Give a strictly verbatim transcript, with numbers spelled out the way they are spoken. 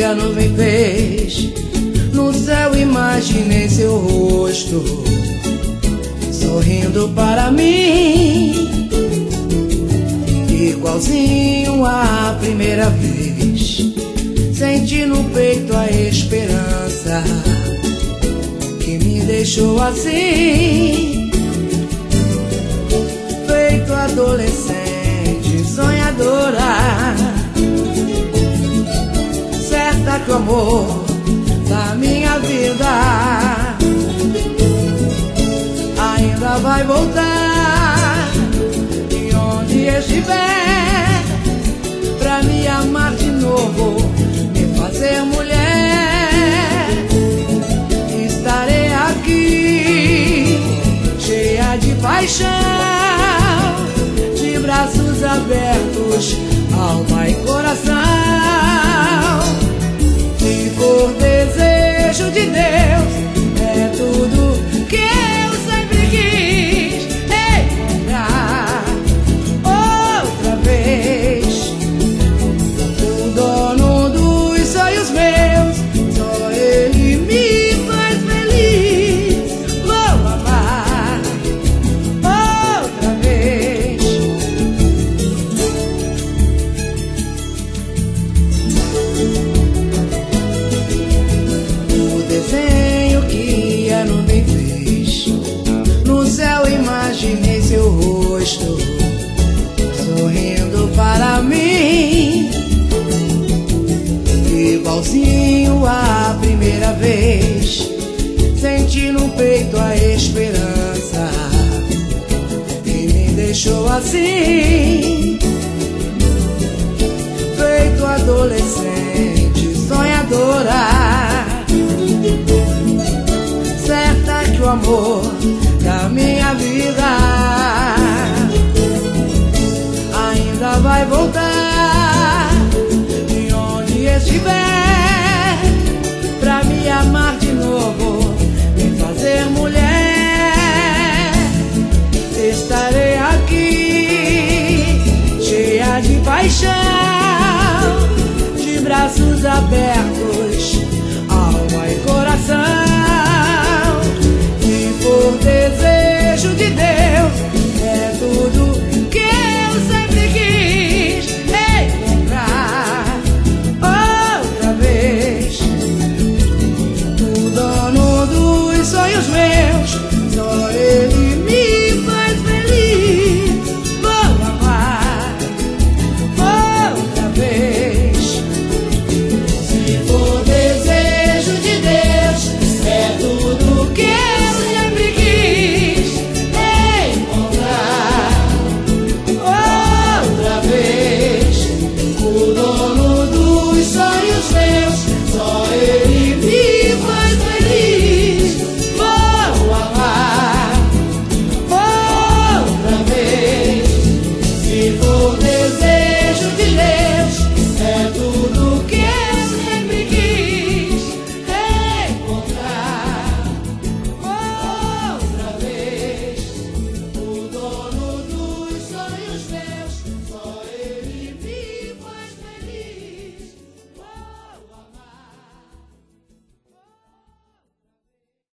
a nuvem fez. No céu imaginei seu rosto sorrindo para mim, igualzinho à primeira vez. Senti no peito a esperança que me deixou assim, feito adolescente sonhadora, certa que o amor da minha vida ainda vai voltar. E onde estiver, pra me amar de novo, me fazer mulher, estarei aqui, cheia de paixão, de braços abertos, alma e coração. Se for desejo de Deus, é tudo que eu sempre quis encontrar outra vez. O dono dos sonhos meus, só ele me faz feliz. Vou amar outra vez. O desenho que a nuvem fez, no céu imaginei seu rosto sorrindo para mim, igualzinho à primeira vez. Senti no peito a esperança que me deixou assim, feito adolescente sonhadora, certa que o amor da minha vida ainda vai voltar. E onde estiver, pra me amar de novo, me fazer mulher, estarei aqui, cheia de paixão, de braços abertos, alma e coração. Se for desejo